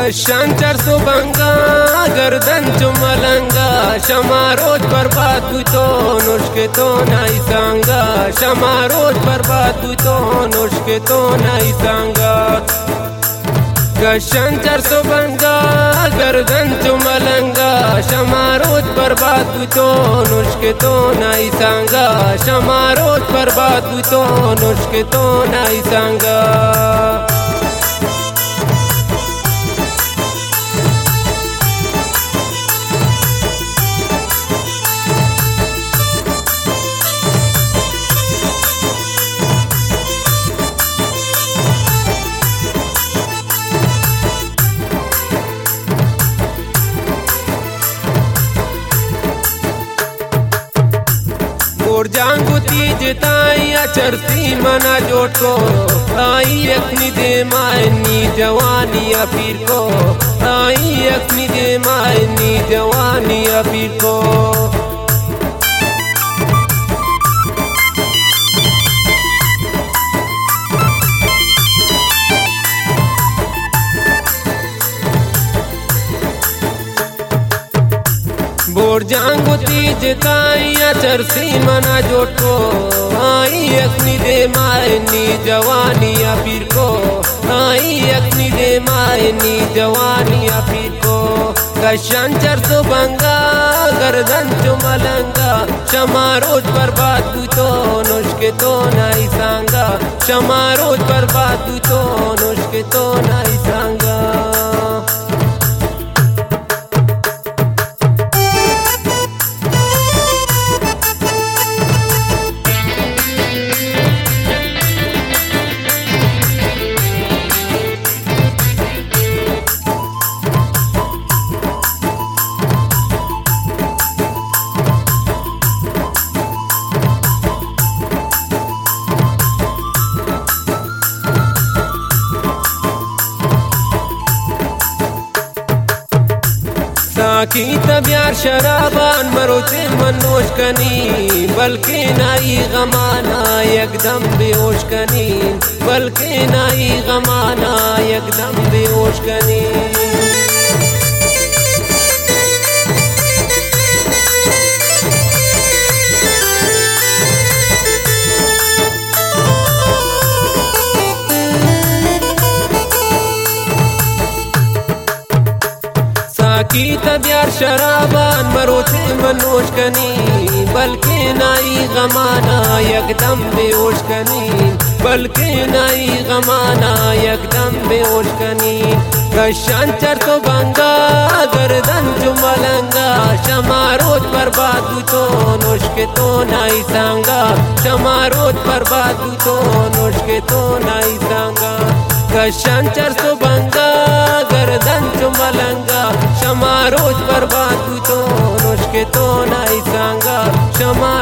कशांतर सुबंगा गर्दन चुमलंगा शमा रोज बर्बाद हुई तो नुष्के तो नहीं सांगा शमा रोज बर्बाद हुई तो नुष्के तो नहीं सांगा कशांतर सुबंगा गर्दन चुमलंगा शमा रोज बर्बाद हुई तो नुष्के तो नहीं सांगा शमा रोज बर्बाद हुई तो नुष्के तो नहीं सांगा जांगु तीज ताई अचरती मना जोटो आई अखनी दे मायनी जवानी अपीर को आई अखनी दे मायनी जवानी अपीर को बोर जांगु तीज ताई अचरसी मना जोटो आई अखनी दे मायनी जवानी अपीर को आई अखनी दे मायनी जवानी अपीर को कशांतर सुबंगा गर्दन चुमलंगा शमा रोज बर्बाद हुई तो नुष्के तो नहीं सांगा शमा रोज बर्बाद हुई तो नुष्के तो नहीं सांगा की तब्यार शराबान मरोते मनोश कनी बल्कि नाई गमाना एकदम बेहोश कनी बल्कि नाई गमाना एकदम बेहोश कनी की तब्यार शराबान मरोते मनोश कनी बल्कि नाई गमाना एकदम बेहोश कनी बल्कि नाई गमाना एकदम बेहोश कनी कशांतर तो बंगा गर्दन चुमलंगा शमा रोज बर्बाद हुई तो नुष्के तो नहीं सांगा शमा रोज बर्बाद हुई तो नुष्के तो नहीं सांगा कशांतर तो बंगा गर्दन चुमलंगा शमा रोज बर्बाद हुई तो नुष्के तो नहीं सांगा शमा